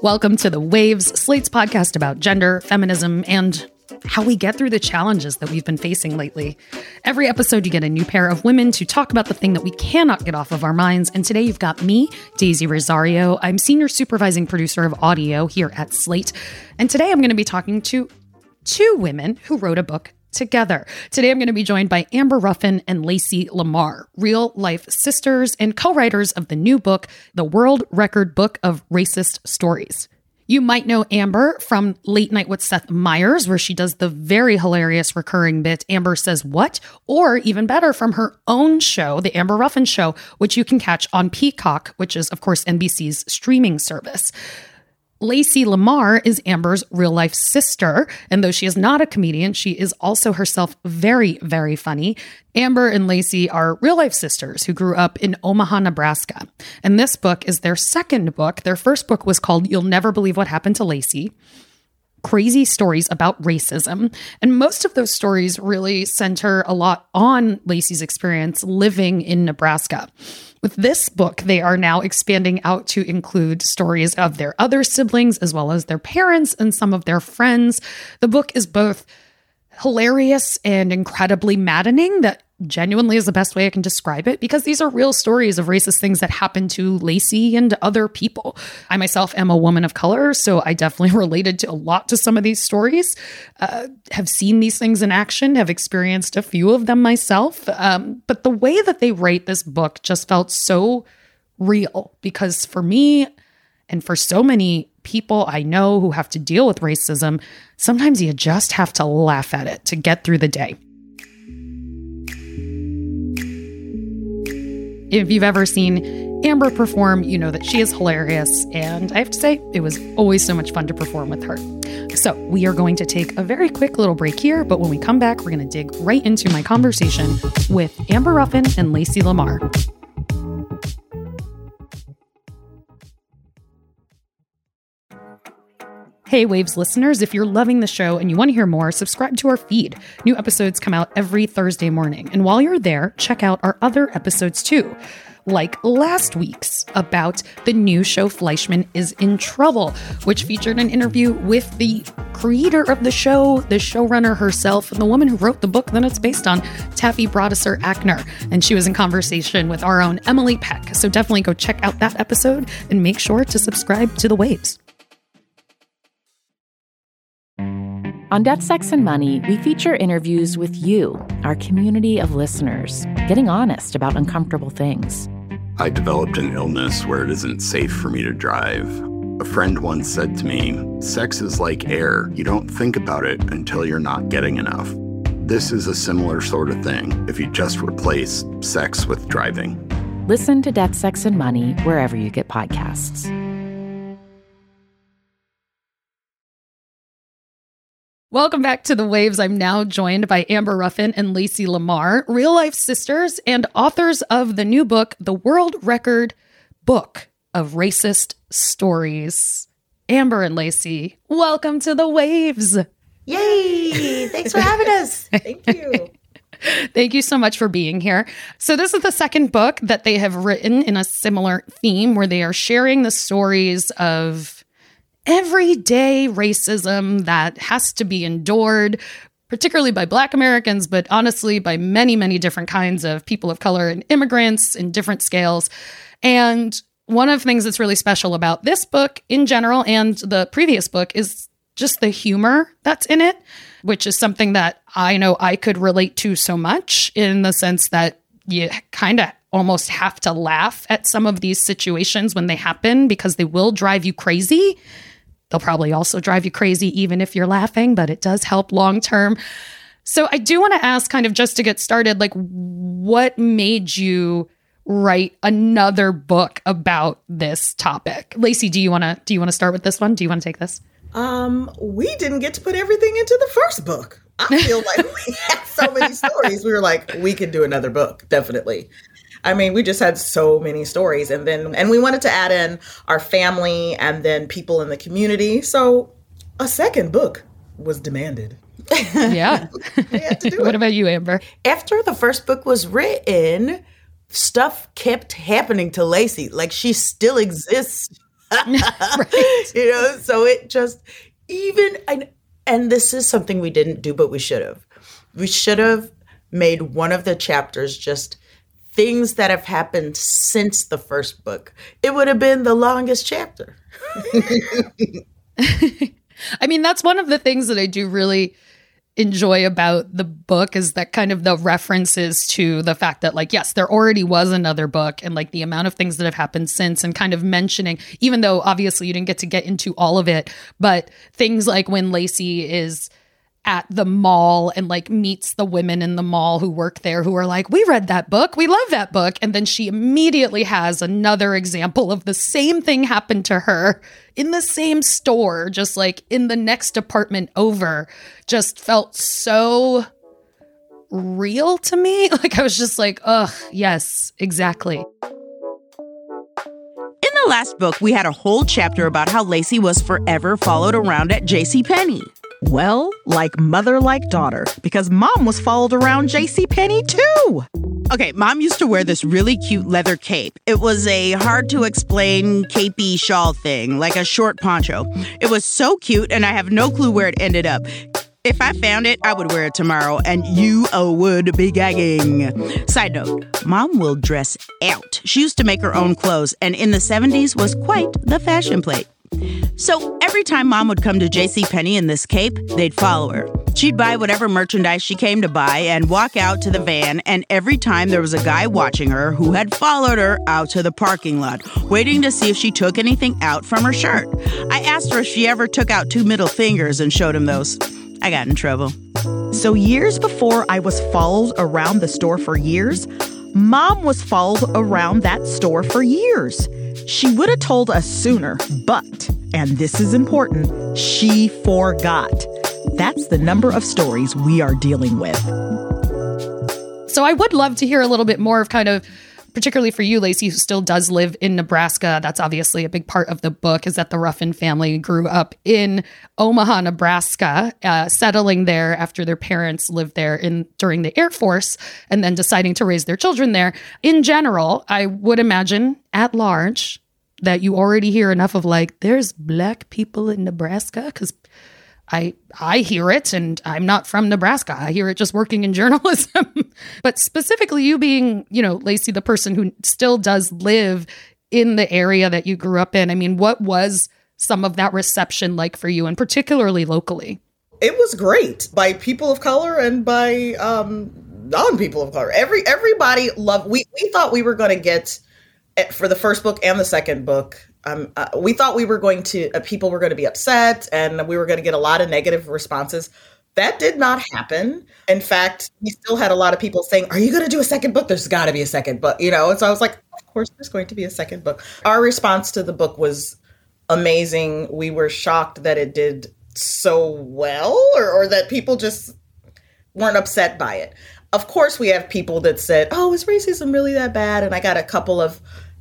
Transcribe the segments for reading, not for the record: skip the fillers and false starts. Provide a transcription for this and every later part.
Welcome to The Waves, Slate's podcast about gender, feminism, and how we get through the challenges that we've been facing lately. Every episode, you get a new pair of women to talk about the thing that we cannot get off of our minds. And today you've got me, Daisy Rosario. I'm senior supervising producer of audio here at Slate. And today I'm going to be talking to two women who wrote a book together. Today I'm going to be joined by Amber Ruffin and Lacey Lamar, real-life sisters and co-writers of the new book, The World Record Book of Racist Stories. You might know Amber from Late Night with Seth Meyers, where she does the very hilarious recurring bit, Amber Says What? Or even better, from her own show, The Amber Ruffin Show, which you can catch on Peacock, which is, of course, NBC's streaming service. Lacey Lamar is Amber's real-life sister, and though she is not a comedian, she is also herself very, very funny. Amber and Lacey are real-life sisters who grew up in Omaha, Nebraska. And this book is their second book. Their first book was called You'll Never Believe What Happened to Lacey: Crazy Stories About Racism. And most of those stories really center a lot on Lacey's experience living in Nebraska. With this book, they are now expanding out to include stories of their other siblings, as well as their parents and some of their friends. The book is both hilarious and incredibly maddening. That genuinely is the best way I can describe it, because these are real stories of racist things that happen to Lacey and other people. I myself am a woman of color, so I definitely related to a lot to some of these stories, have seen these things in action, have experienced a few of them myself. But the way that they write this book just felt so real, because for me and for so many people I know who have to deal with racism, sometimes you just have to laugh at it to get through the day. If you've ever seen Amber perform, you know that she is hilarious, and I have to say, it was always so much fun to perform with her. So we are going to take a very quick little break here, but when we come back, we're going to dig right into my conversation with Amber Ruffin and Lacey Lamar. Hey, Waves listeners, if you're loving the show and you want to hear more, subscribe to our feed. New episodes come out every Thursday morning. And while you're there, check out our other episodes too, like last week's about the new show Fleischman is in Trouble, which featured an interview with the creator of the show, the showrunner herself, and the woman who wrote the book that it's based on, Taffy Brodesser-Akner. And she was in conversation with our own Emily Peck. So definitely go check out that episode and make sure to subscribe to The Waves. On Death, Sex, and Money, we feature interviews with you, our community of listeners, getting honest about uncomfortable things. I developed an illness where it isn't safe for me to drive. A friend once said to me, sex is like air. You don't think about it until you're not getting enough. This is a similar sort of thing if you just replace sex with driving. Listen to Death, Sex, and Money wherever you get podcasts. Welcome back to The Waves. I'm now joined by Amber Ruffin and Lacey Lamar, real-life sisters and authors of the new book, The World Record Book of Racist Stories. Amber and Lacey, welcome to The Waves. Yay! Thanks for having us. Thank you. Thank you so much for being here. So this is the second book that they have written in a similar theme, where they are sharing the stories of everyday racism that has to be endured, particularly by Black Americans, but honestly by many, many different kinds of people of color and immigrants in different scales. And one of the things that's really special about this book in general and the previous book is just the humor that's in it, which is something that I know I could relate to so much, in the sense that you kind of almost have to laugh at some of these situations when they happen, because they will drive you crazy. They'll probably also drive you crazy even if you're laughing, but it does help long term. So I do want to ask, kind of just to get started, like, what made you write another book about this topic? Lacey, do you want to start with this one? Do you want to take this? We didn't get to put everything into the first book. I feel like we had so many stories. We were like, we could do another book, definitely. I mean, we just had so many stories, and we wanted to add in our family and then people in the community. So a second book was demanded. Yeah. We had to do What it. about you, Amber? After the first book was written, stuff kept happening to Lacey. Like, she still exists Right. So it just and this is something we didn't do, but we should have. We should have made one of the chapters just things that have happened since the first book. It would have been the longest chapter. I mean, that's one of the things that I do really enjoy about the book is that kind of the references to the fact that, like, yes, there already was another book, and like the amount of things that have happened since, and kind of mentioning, even though obviously you didn't get into all of it, but things like when Lacey is at the mall and like meets the women in the mall who work there who are like, we read that book, we love that book. And then she immediately has another example of the same thing happened to her in the same store, just like in the next apartment over. Just felt so real to me. Like I was just like, ugh, yes, exactly. In the last book, we had a whole chapter about how Lacey was forever followed around at JCPenney. Well, like mother, like daughter, because Mom was followed around JCPenney too. Okay, Mom used to wear this really cute leather cape. It was a hard-to-explain capey shawl thing, like a short poncho. It was so cute, and I have no clue where it ended up. If I found it, I would wear it tomorrow, and you would be gagging. Side note, Mom will dress out. She used to make her own clothes, and in the 70s was quite the fashion plate. So every time Mom would come to JCPenney in this cape, they'd follow her. She'd buy whatever merchandise she came to buy and walk out to the van, and every time there was a guy watching her who had followed her out to the parking lot, waiting to see if she took anything out from her shirt. I asked her if she ever took out 2 middle fingers and showed him those. I got in trouble. So years before I was followed around the store for years, Mom was followed around that store for years. She would have told us sooner, but, and this is important, she forgot. That's the number of stories we are dealing with. So I would love to hear a little bit more of kind of, particularly for you, Lacey, who still does live in Nebraska. That's obviously a big part of the book, is that the Ruffin family grew up in Omaha, Nebraska, settling there after their parents lived there during the Air Force, and then deciding to raise their children there. In general, I would imagine at large that you already hear enough of like, there's Black people in Nebraska, because I hear it, and I'm not from Nebraska. I hear it just working in journalism. But specifically you being, Lacey, the person who still does live in the area that you grew up in. I mean, what was some of that reception like for you, and particularly locally? It was great by people of color and by non-people of color. Everybody loved. We thought we were going to get, for the first book and the second book, we thought we were going to, people were going to be upset and we were going to get a lot of negative responses. That did not happen. In fact, we still had a lot of people saying, are you going to do a second book? There's got to be a second book, And so I was like, of course, there's going to be a second book. Our response to the book was amazing. We were shocked that it did so well, or that people just weren't upset by it. Of course, we have people that said, oh, is racism really that bad? And I got a couple of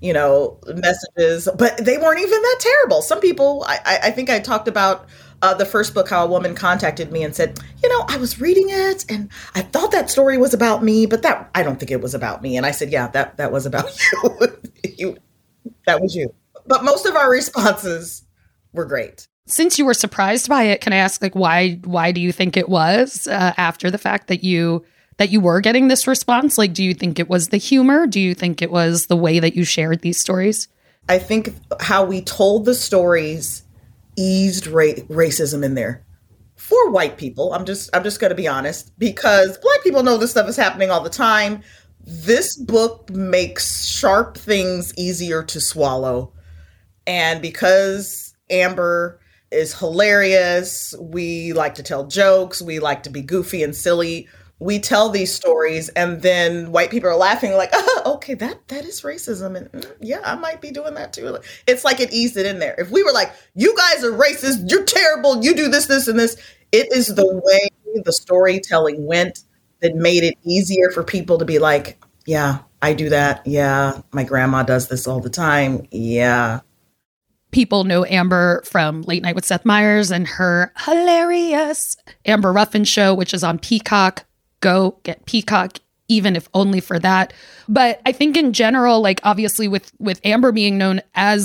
messages, but they weren't even that terrible. Some people, I think I talked about the first book, how a woman contacted me and said, I was reading it and I thought that story was about me, but I don't think it was about me. And I said, yeah, that was about you. That was you. But most of our responses were great. Since you were surprised by it, can I ask, like, why do you think it was after the fact that you were getting this response? Like, do you think it was the humor? Do you think it was the way that you shared these stories? I think how we told the stories eased racism in there for white people. I'm just going to be honest, because Black people know this stuff is happening all the time. This book makes sharp things easier to swallow. And because Amber is hilarious, we like to tell jokes, we like to be goofy and silly. We tell these stories and then white people are laughing like, oh, okay, that is racism. And yeah, I might be doing that too. It's like it eased it in there. If we were like, you guys are racist, you're terrible, you do this, this, and this. It is the way the storytelling went that made it easier for people to be like, yeah, I do that. Yeah, my grandma does this all the time. Yeah. People know Amber from Late Night with Seth Meyers and her hilarious Amber Ruffin show, which is on Peacock. Go get Peacock, even if only for that. But I think in general, like obviously with Amber being known as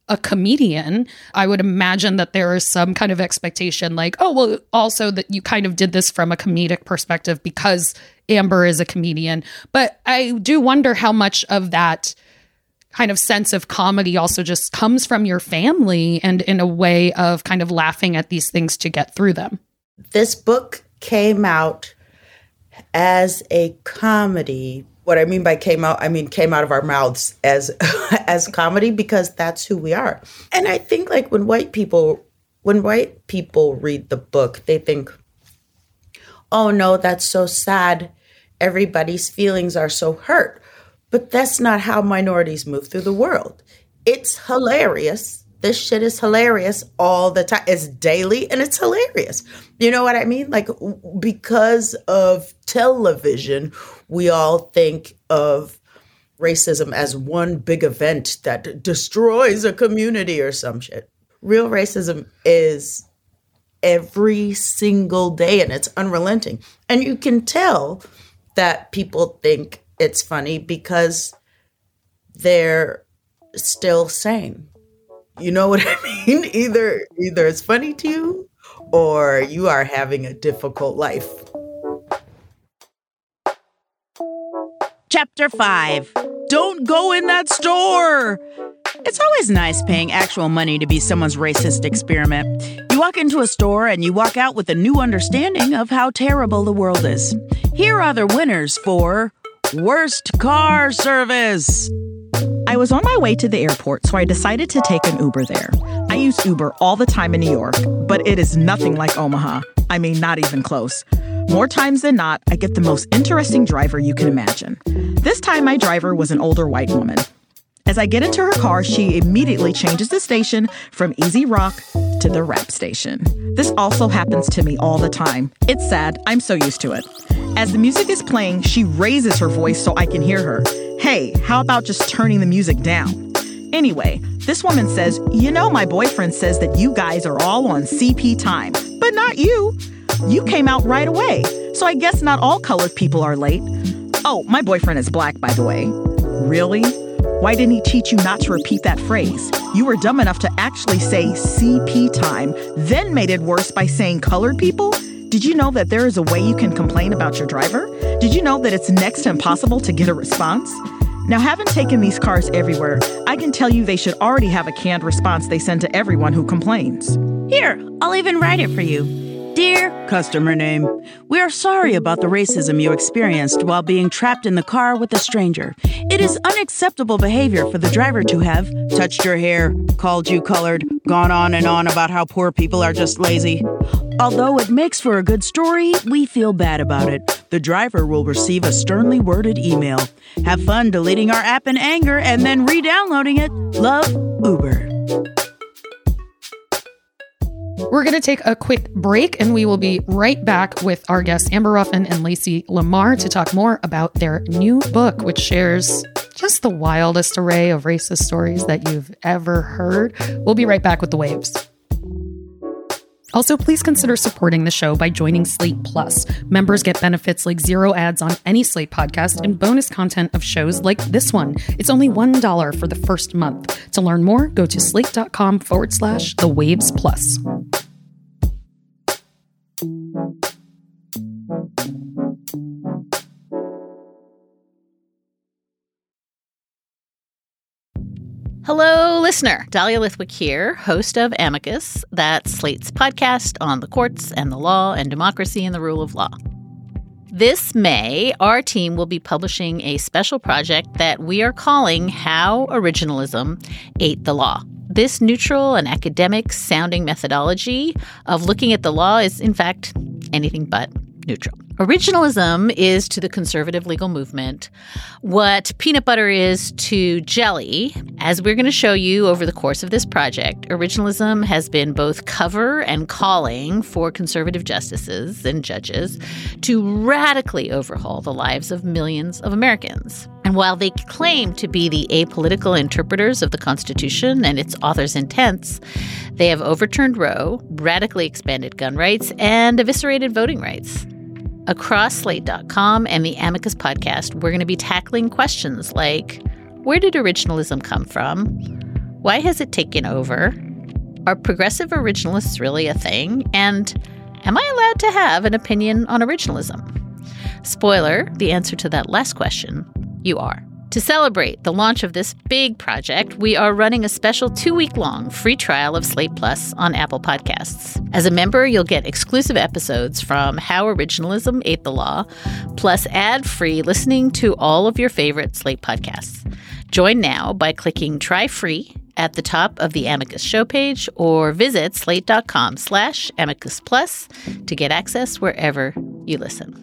a comedian, I would imagine that there is some kind of expectation like, oh, well, also that you kind of did this from a comedic perspective because Amber is a comedian. But I do wonder how much of that kind of sense of comedy also just comes from your family and in a way of kind of laughing at these things to get through them. This book came out as a comedy. What I mean by came out of our mouths as comedy, because that's who we are. And I think like when white people read the book, they think, oh no, that's so sad. Everybody's feelings are so hurt. But that's not how minorities move through the world. It's hilarious. This shit is hilarious all the time. It's daily and it's hilarious. You know what I mean? Like, because of television, we all think of racism as one big event that destroys a community or some shit. Real racism is every single day and it's unrelenting. And you can tell that people think it's funny because they're still sane. You know what I mean? Either it's funny to you or you are having a difficult life. Chapter 5. Don't go in that store. It's always nice paying actual money to be someone's racist experiment. You walk into a store and you walk out with a new understanding of how terrible the world is. Here are the winners for Worst Car Service. I was on my way to the airport, so I decided to take an Uber there. I use Uber all the time in New York, but it is nothing like Omaha. I mean, not even close. More times than not, I get the most interesting driver you can imagine. This time, my driver was an older white woman. As I get into her car, she immediately changes the station from easy rock to the rap station. This also happens to me all the time. It's sad. I'm so used to it. As the music is playing, she raises her voice so I can hear her. Hey, how about just turning the music down? Anyway, this woman says, you know, my boyfriend says that you guys are all on CP time, but not you. You came out right away, so I guess not all colored people are late. Oh, my boyfriend is black, by the way. Really? Why didn't he teach you not to repeat that phrase? You were dumb enough to actually say CP time, then made it worse by saying colored people? Did you know that there is a way you can complain about your driver? Did you know that it's next to impossible to get a response? Now, having taken these cars everywhere, I can tell you they should already have a canned response they send to everyone who complains. Here, I'll even write it for you. Dear customer name, we are sorry about the racism you experienced while being trapped in the car with a stranger. It is unacceptable behavior for the driver to have touched your hair, called you colored, gone on and on about how poor people are just lazy. Although it makes for a good story, we feel bad about it. The driver will receive a sternly worded email. Have fun deleting our app in anger and then re-downloading it. Love, Uber. We're going to take a quick break and we will be right back with our guests Amber Ruffin and Lacey Lamar to talk more about their new book, which shares just the wildest array of racist stories that you've ever heard. We'll be right back with The Waves. Also, please consider supporting the show by joining Slate Plus. Members get benefits like 0 ads on any Slate podcast and bonus content of shows like this one. It's only $1 for the first month. To learn more, go to slate.com/The Waves Plus. Hello, listener. Dahlia Lithwick here, host of Amicus, that's Slate's podcast on the courts and the law and democracy and the rule of law. This May, our team will be publishing a special project that we are calling How Originalism Ate the Law. This neutral and academic-sounding methodology of looking at the law is, in fact, anything but neutral. Originalism is to the conservative legal movement what peanut butter is to jelly. As we're going to show you over the course of this project, originalism has been both cover and calling for conservative justices and judges to radically overhaul the lives of millions of Americans. And while they claim to be the apolitical interpreters of the Constitution and its author's intents, they have overturned Roe, radically expanded gun rights, and eviscerated voting rights. Across Slate.com and the Amicus podcast, we're going to be tackling questions like, where did originalism come from? Why has it taken over? Are progressive originalists really a thing? And am I allowed to have an opinion on originalism? Spoiler, the answer to that last question, you are. To celebrate the launch of this big project, we are running a special 2-week-long free trial of Slate Plus on Apple Podcasts. As a member, you'll get exclusive episodes from How Originalism Ate the Law, plus ad-free listening to all of your favorite Slate podcasts. Join now by clicking Try Free at the top of the Amicus show page or visit slate.com/Amicus Plus to get access wherever you listen.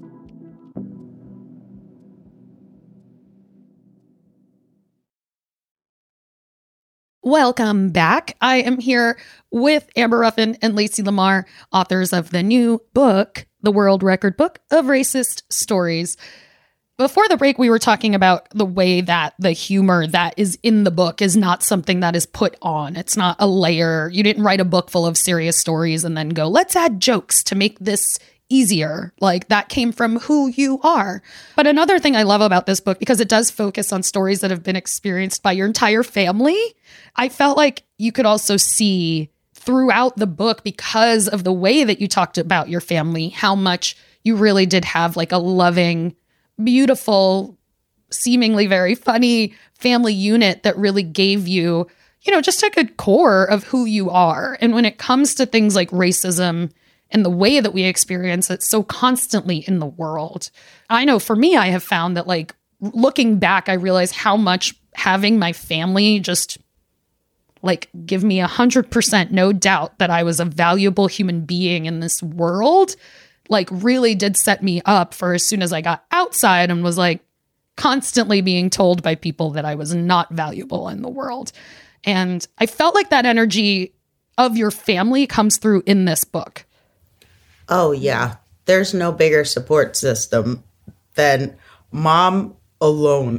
Welcome back. I am here with Amber Ruffin and Lacey Lamar, authors of the new book, The World Record Book of Racist Stories. Before the break, we were talking about the way that the humor that is in the book is not something that is put on. It's not a layer. You didn't write a book full of serious stories and then go, let's add jokes to make this easier. Like, that came from who you are. But another thing I love about this book, because it does focus on stories that have been experienced by your entire family, I felt like you could also see throughout the book, because of the way that you talked about your family, how much you really did have like a loving, beautiful, seemingly very funny family unit that really gave you, you know, just a good core of who you are. And when it comes to things like racism and the way that we experience it so constantly in the world, I know for me, I have found that, like, looking back, I realize how much having my family just like give me 100% no doubt that I was a valuable human being in this world, like really did set me up for as soon as I got outside and was like constantly being told by people that I was not valuable in the world. And I felt like that energy of your family comes through in this book. Oh, yeah. There's no bigger support system than mom alone.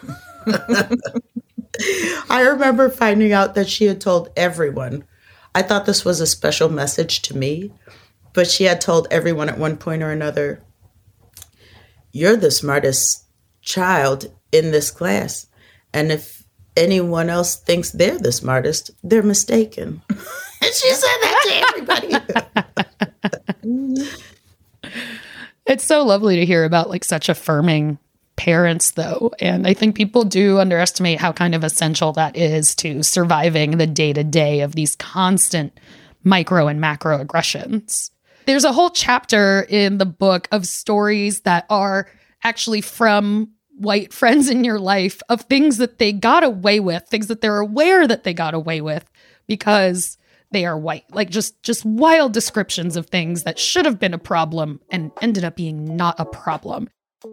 I remember finding out that she had told everyone. I thought this was a special message to me, but she had told everyone at one point or another, you're the smartest child in this class. And if anyone else thinks they're the smartest, they're mistaken. And she said that to everybody. It's so lovely to hear about like such affirming parents, though. And I think people do underestimate how kind of essential that is to surviving the day-to-day of these constant micro and macro aggressions. There's a whole chapter in the book of stories that are actually from white friends in your life of things that they got away with, things that they're aware that they got away with because they are white. Like just wild descriptions of things that should have been a problem and ended up being not a problem.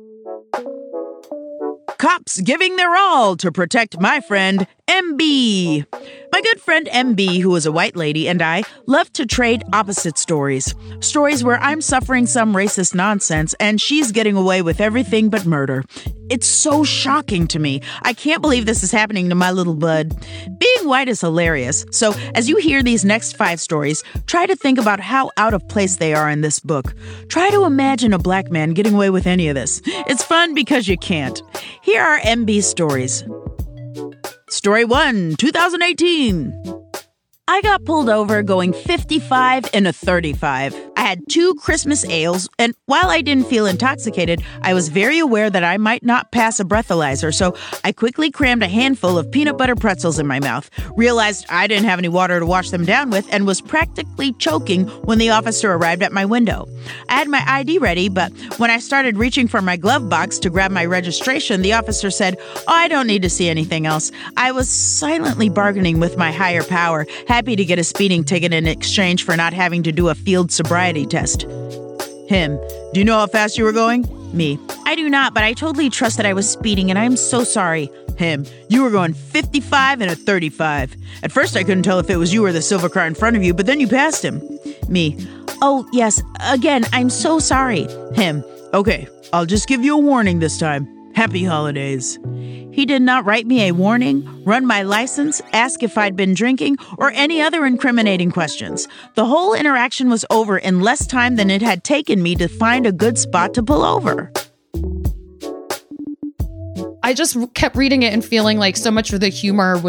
Cops giving their all to protect my friend, MB. My good friend MB, who is a white lady, and I love to trade opposite stories. Stories where I'm suffering some racist nonsense and she's getting away with everything but murder. It's so shocking to me. I can't believe this is happening to my little bud. Being white is hilarious. So as you hear these next 5 stories, try to think about how out of place they are in this book. Try to imagine a black man getting away with any of this. It's fun because you can't. Here are MB's stories. Story 1, 2018. I got pulled over going 55 in a 35. I had 2 Christmas ales, and while I didn't feel intoxicated, I was very aware that I might not pass a breathalyzer, so I quickly crammed a handful of peanut butter pretzels in my mouth, realized I didn't have any water to wash them down with, and was practically choking when the officer arrived at my window. I had my ID ready, but when I started reaching for my glove box to grab my registration, the officer said, "Oh, I don't need to see anything else." I was silently bargaining with my higher power, happy to get a speeding ticket in exchange for not having to do a field sobriety test. Him: "Do you know how fast you were going?" Me: "I do not, but I totally trust that I was speeding and I am so sorry." Him: "You were going 55 and a 35. At first I couldn't tell if it was you or the silver car in front of you, but then you passed him." Me: "Oh, yes. Again, I'm so sorry." Him: "Okay, I'll just give you a warning this time. Happy holidays." He did not write me a warning, run my license, ask if I'd been drinking, or any other incriminating questions. The whole interaction was over in less time than it had taken me to find a good spot to pull over. I just kept reading it and feeling like so much of the humor was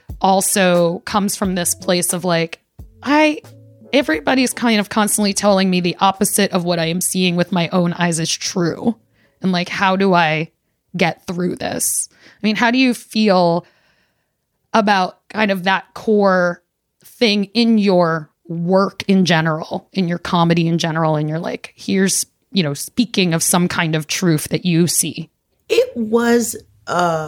also comes from this place of like, everybody's kind of constantly telling me the opposite of what I am seeing with my own eyes is true. And like, how do I get through this? I mean, how do you feel about kind of that core thing in your work in general, in your comedy in general, and you're like, here's, speaking of some kind of truth that you see? It was a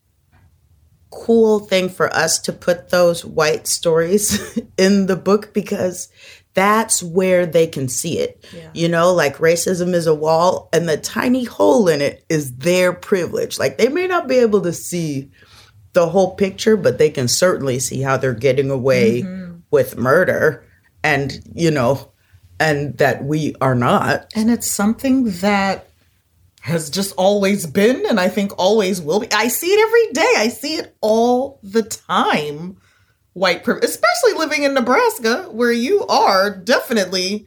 cool thing for us to put those white stories in the book because that's where they can see it. Yeah. Like racism is a wall and the tiny hole in it is their privilege. Like they may not be able to see the whole picture, but they can certainly see how they're getting away with murder and, and that we are not. And it's something that has just always been, and I think always will be. I see it every day. I see it all the time. White privilege, especially living in Nebraska, where you are definitely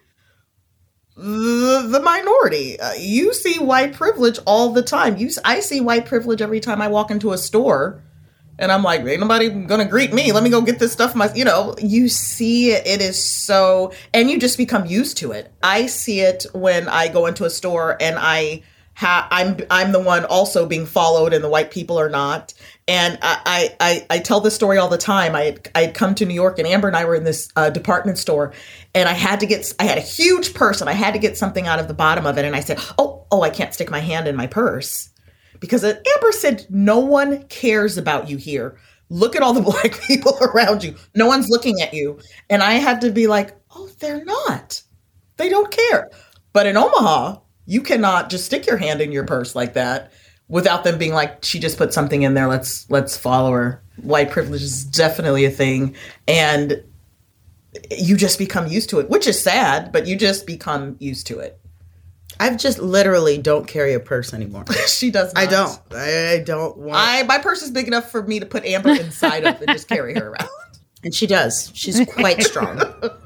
the minority. You see white privilege all the time. I see white privilege every time I walk into a store. And I'm like, ain't nobody gonna greet me. Let me go get this stuff. You see it. It is so, and you just become used to it. I see it when I go into a store and I'm the one also being followed and the white people are not. And I tell this story all the time. I had come to New York and Amber and I were in this department store and I had a huge purse and I had to get something out of the bottom of it. And I said, oh, I can't stick my hand in my purse. Because Amber said, no one cares about you here. Look at all the Black people around you. No one's looking at you. And I had to be like, oh, they're not. They don't care. But in Omaha, you cannot just stick your hand in your purse like that without them being like, she just put something in there. Let's follow her. White privilege is definitely a thing. And you just become used to it, which is sad, but you just become used to it. I've just literally don't carry a purse anymore. She does not. I don't want. My purse is big enough for me to put Amber inside of and just carry her around. And she does. She's quite strong.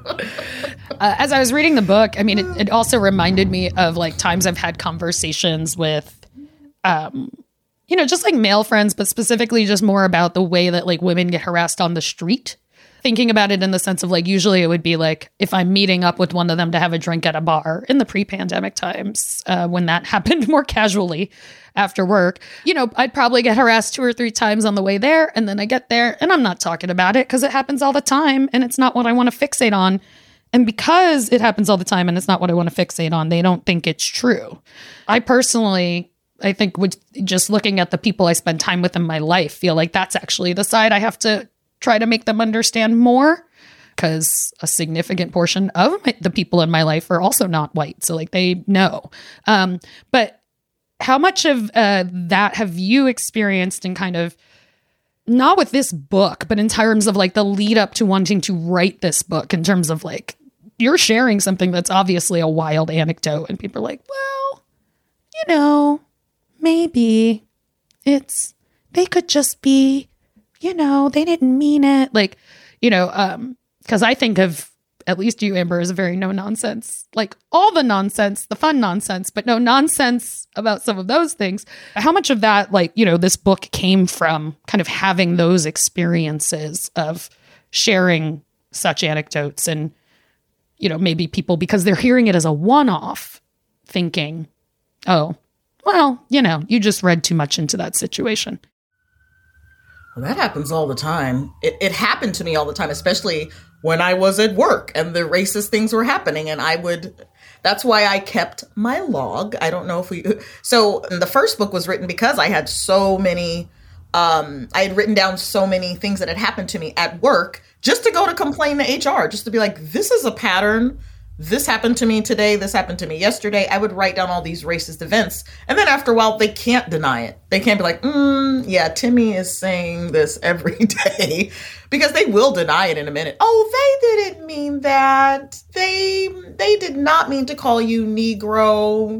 As I was reading the book, I mean, it also reminded me of like times I've had conversations with, just like male friends, but specifically just more about the way that like women get harassed on the street. Thinking about it in the sense of like, usually it would be like if I'm meeting up with one of them to have a drink at a bar in the pre-pandemic times, when that happened more casually after work, I'd probably get harassed 2 or 3 times on the way there. And then I get there and I'm not talking about it because it happens all the time and it's not what I want to fixate on. And because it happens all the time and it's not what I want to fixate on, they don't think it's true. I personally, I think with just looking at the people I spend time with in my life, feel like that's actually the side I have to try to make them understand more, because a significant portion of the people in my life are also not white. So like they know. But how much of that have you experienced in kind of, not with this book, but in terms of like the lead up to wanting to write this book, in terms of like, you're sharing something that's obviously a wild anecdote and people are like, well, maybe they could just be, they didn't mean it. Like, because I think of at least you, Amber, as a very no nonsense, like all the nonsense, the fun nonsense, but no nonsense about some of those things. How much of that, like, this book came from kind of having those experiences of sharing such anecdotes and, maybe people, because they're hearing it as a one-off, thinking, oh, well, you just read too much into that situation. Well, that happens all the time. It happened to me all the time, especially when I was at work and the racist things were happening. And that's why I kept my log. I don't know so the first book was written because I had so many, I had written down so many things that had happened to me at work just to go to complain to HR, just to be like, this is a pattern. This happened to me today. This happened to me yesterday. I would write down all these racist events. And then after a while, they can't deny it. They can't be like, yeah, Timmy is saying this every day, because they will deny it in a minute. Oh, they didn't mean that. They did not mean to call you Negro.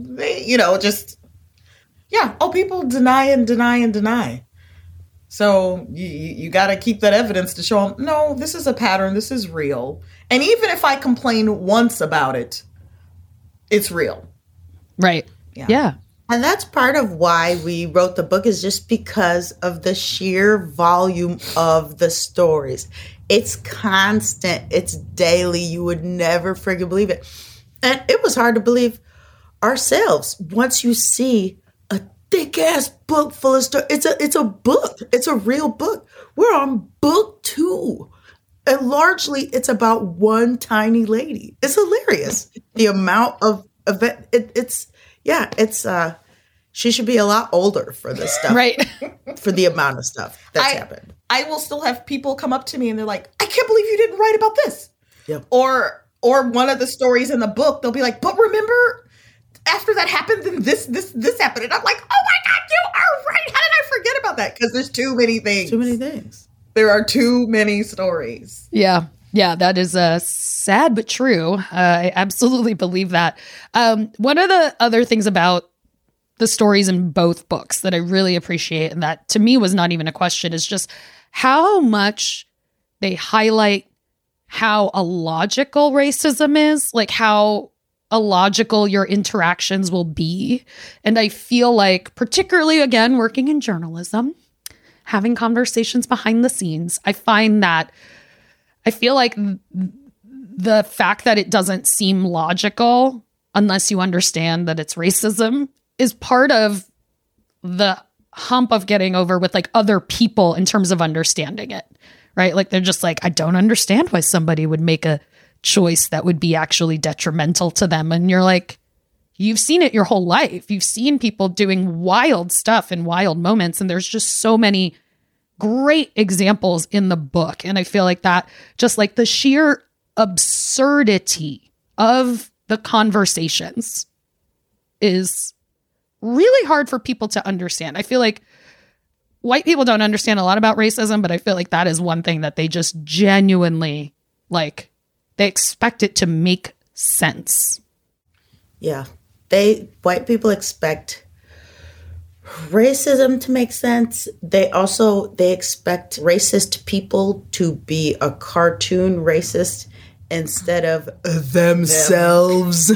People deny and deny and deny. So you got to keep that evidence to show them, no, this is a pattern. This is real. And even if I complain once about it, it's real. Right. Yeah. And that's part of why we wrote the book, is just because of the sheer volume of the stories. It's constant. It's daily. You would never friggin' believe it. And it was hard to believe ourselves once you see a thick-ass book full of stories. It's a book. It's a real book. We're on book 2. And largely, it's about one tiny lady. It's hilarious. The amount of event. She should be a lot older for this stuff. Right. For the amount of stuff that's happened. I will still have people come up to me and they're like, I can't believe you didn't write about this. Yep. Or one of the stories in the book, they'll be like, but remember after that happened, then this happened. And I'm like, oh my God, you are right. How did I forget about that? Because there's too many things. Too many things. There are too many stories. Yeah. Yeah, that is sad but true. I absolutely believe that. One of the other things about the stories in both books that I really appreciate, and that to me was not even a question, is just how much they highlight how illogical racism is, like how illogical your interactions will be. And I feel like, particularly again, working in journalism, having conversations behind the scenes, I feel like the fact that it doesn't seem logical unless you understand that it's racism is part of the hump of getting over with like other people in terms of understanding it, right? Like they're just like, I don't understand why somebody would make a choice that would be actually detrimental to them. And you're like, you've seen it your whole life. You've seen people doing wild stuff in wild moments. And there's just so many great examples in the book. And I feel like that, just like the sheer absurdity of the conversations is really hard for people to understand. I feel like white people don't understand a lot about racism, but I feel like that is one thing that they just genuinely, like, they expect it to make sense. Yeah. White people expect racism to make sense. They expect racist people to be a cartoon racist instead of themselves.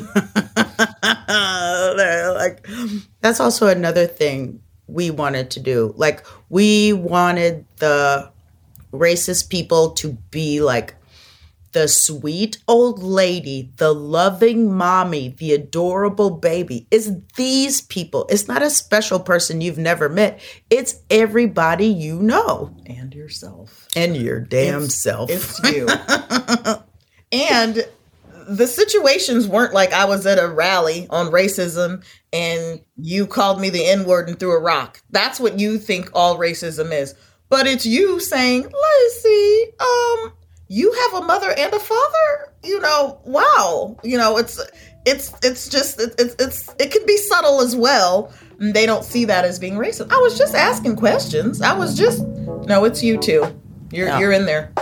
They're like, that's also another thing we wanted to do. Like, we wanted the racist people to be like the sweet old lady, the loving mommy, the adorable baby. It's these people. It's not a special person you've never met. It's everybody you know. And yourself. And your damn self. It's you. And the situations weren't like I was at a rally on racism and you called me the N-word and threw a rock. That's what you think all racism is. But it's you saying, Lacey, you have a mother and a father? Wow. It can be subtle as well. And they don't see that as being racist. I was just asking questions. No, it's you too. You're in there.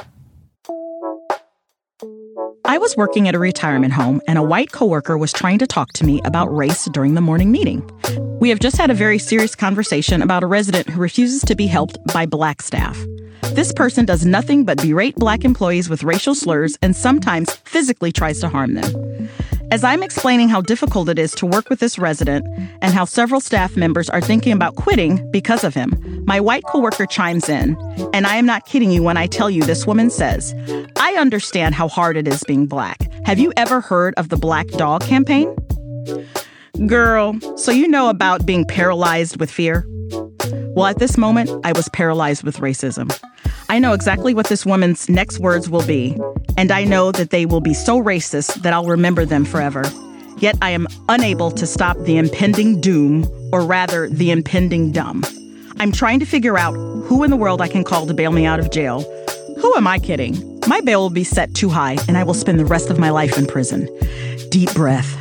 I was working at a retirement home, and a white coworker was trying to talk to me about race during the morning meeting. We have just had a very serious conversation about a resident who refuses to be helped by black staff. This person does nothing but berate black employees with racial slurs and sometimes physically tries to harm them. As I'm explaining how difficult it is to work with this resident and how several staff members are thinking about quitting because of him, my white coworker chimes in, and I am not kidding you when I tell you this woman says, I understand how hard it is being black. Have you ever heard of the Black Dog campaign? Girl, so you know about being paralyzed with fear? Well, at this moment, I was paralyzed with racism. I know exactly what this woman's next words will be, and I know that they will be so racist that I'll remember them forever. Yet I am unable to stop the impending doom, or rather, the impending dumb. I'm trying to figure out who in the world I can call to bail me out of jail. Who am I kidding? My bail will be set too high, and I will spend the rest of my life in prison. Deep breath.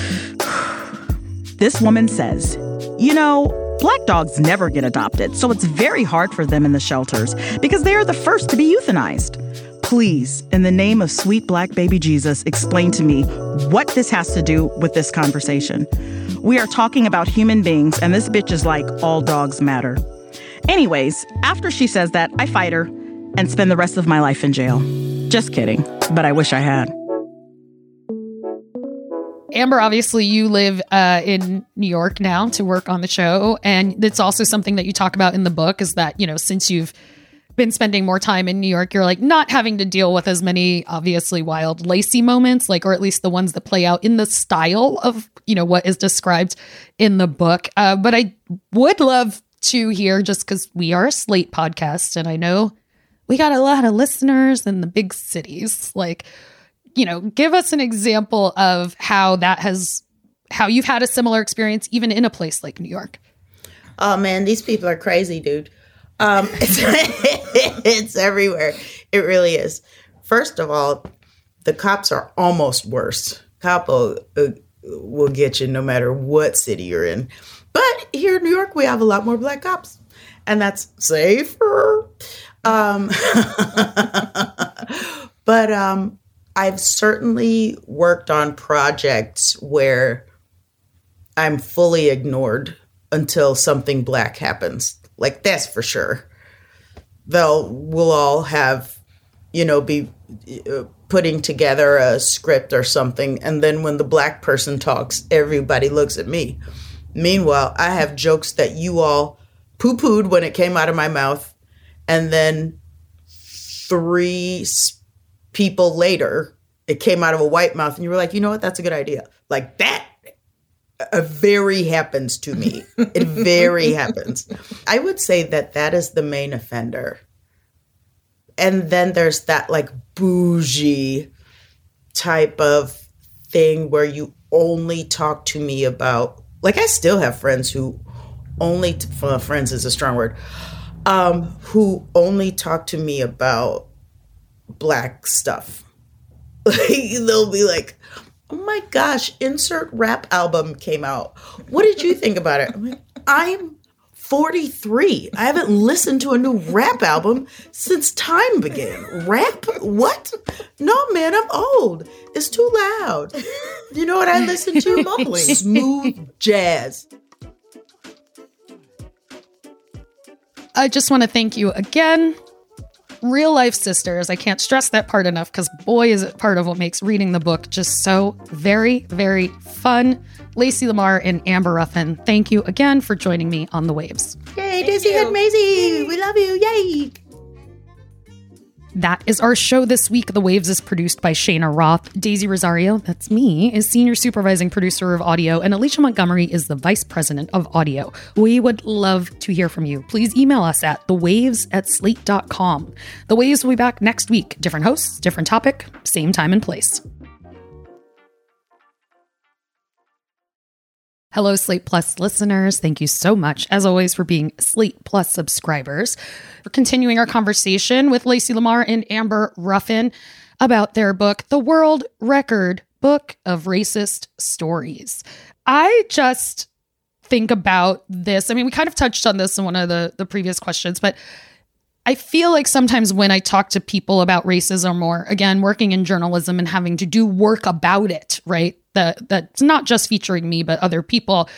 This woman says, black dogs never get adopted, so it's very hard for them in the shelters because they are the first to be euthanized. Please, in the name of sweet black baby Jesus, explain to me what this has to do with this conversation. We are talking about human beings, and this bitch is like, all dogs matter. Anyways, after she says that, I fight her and spend the rest of my life in jail. Just kidding, but I wish I had. Amber, obviously you live in New York now to work on the show. And it's also something that you talk about in the book is that, since you've been spending more time in New York, you're like not having to deal with as many obviously wild Lacey moments, or at least the ones that play out in the style of, what is described in the book. But I would love to hear, just because we are a Slate podcast and I know we got a lot of listeners in the big cities, give us an example of how you've had a similar experience even in a place like New York. Oh man, these people are crazy, dude. It's everywhere. It really is. First of all, the cops are almost worse. Cop will get you no matter what city you're in. But here in New York, we have a lot more black cops, and that's safer. But I've certainly worked on projects where I'm fully ignored until something black happens. That's for sure. We'll all have, be putting together a script or something. And then when the black person talks, everybody looks at me. Meanwhile, I have jokes that you all poo-pooed when it came out of my mouth. And then 3 people later, it came out of a white mouth. And you were like, you know what? That's a good idea. That. Very happens to me. It very happens. I would say that is the main offender. And then there's that bougie type of thing where you only talk to me about, I still have friends who only, friends is a strong word, who only talk to me about black stuff. They'll be like, oh my gosh, insert rap album came out. What did you think about it? I'm like, I'm 43. I haven't listened to a new rap album since time began. Rap? What? No, man, I'm old. It's too loud. You know what I listen to? Mumbling. Smooth jazz. I just want to thank you again. Real life sisters. I can't stress that part enough because boy, is it part of what makes reading the book just so very, very fun. Lacey Lamar and Amber Ruffin, thank you again for joining me on The Waves. Yay, Daisy and Maisie. We love you. Yay. That is our show this week. The Waves is produced by Shayna Roth. Daisy Rosario, that's me, is senior supervising producer of audio, and Alicia Montgomery is the vice president of audio. We would love to hear from you. Please email us at thewaves@slate.com. The Waves will be back next week. Different hosts, different topic, same time and place. Hello, Slate Plus listeners. Thank you so much, as always, for being Slate Plus subscribers. We're continuing our conversation with Lacey Lamar and Amber Ruffin about their book, The World Record Book of Racist Stories. I just think about this. I mean, we kind of touched on this in one of the previous questions, but I feel like sometimes when I talk to people about racism or, again, working in journalism and having to do work about it, right? That's not just featuring me, but other people.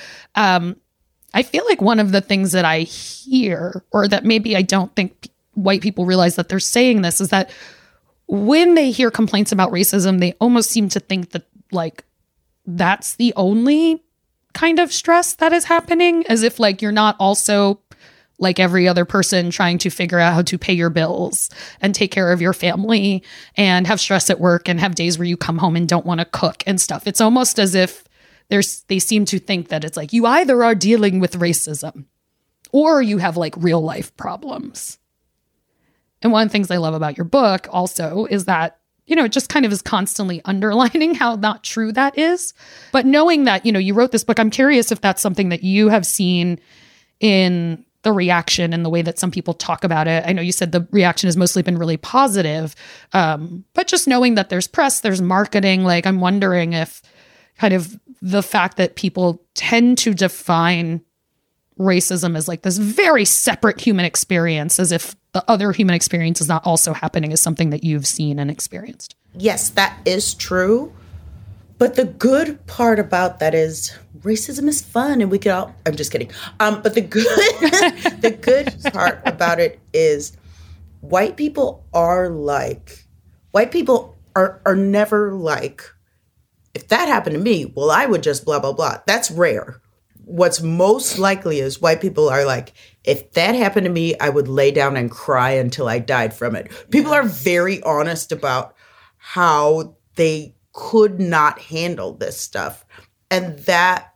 I feel like one of the things that I hear, or that maybe I don't think white people realize that they're saying this, is that when they hear complaints about racism, they almost seem to think that that's the only kind of stress that is happening, as if you're not also like every other person trying to figure out how to pay your bills and take care of your family and have stress at work and have days where you come home and don't want to cook and stuff. It's almost as if they seem to think that it's you either are dealing with racism or you have real life problems. And one of the things I love about your book also is that, it just kind of is constantly underlining how not true that is. But knowing that, you wrote this book, I'm curious if that's something that you have seen in the reaction and the way that some people talk about it. I know you said the reaction has mostly been really positive, but just knowing that there's press, there's marketing, I'm wondering if kind of the fact that people tend to define racism as this very separate human experience, as if the other human experience is not also happening, is something that you've seen and experienced. Yes, that is true. But the good part about that is racism is fun and we could all, I'm just kidding. But the good part about it is white people are never if that happened to me, well, I would just blah, blah, blah. That's rare. What's most likely is white people are like, if that happened to me, I would lay down and cry until I died from it. People are very honest about how they could not handle this stuff. And that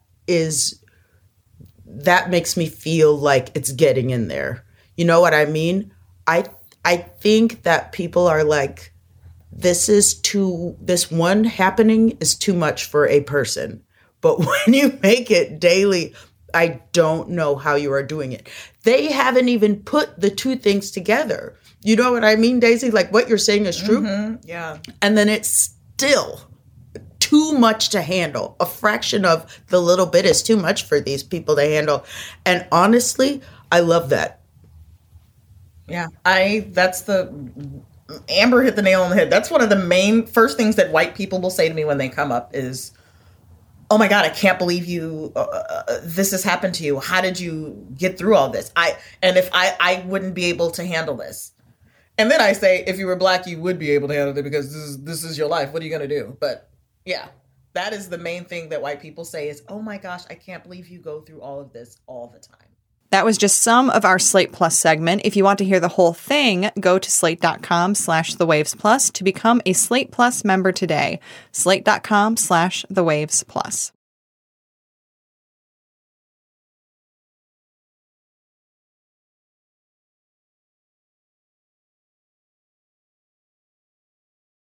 makes me feel like it's getting in there. You know what I mean? I think that people are like, this one happening is too much for a person. But when you make it daily, I don't know how you are doing it. They haven't even put the two things together. You know what I mean, Daisy? Like what you're saying is true. Mm-hmm. Yeah. And then it's still too much to handle. A fraction of the little bit is too much for these people to handle. And honestly, I love that. Yeah. Amber hit the nail on the head. That's one of the main first things that white people will say to me when they come up is, oh my God, I can't believe this has happened to you. How did you get through all this? I wouldn't be able to handle this. And then I say, if you were Black, you would be able to handle it because this is your life. What are you going to do? But yeah, that is the main thing that white people say is, oh my gosh, I can't believe you go through all of this all the time. That was just some of our Slate Plus segment. If you want to hear the whole thing, go to slate.com/thewavesplus to become a Slate Plus member today. Slate.com/thewavesplus.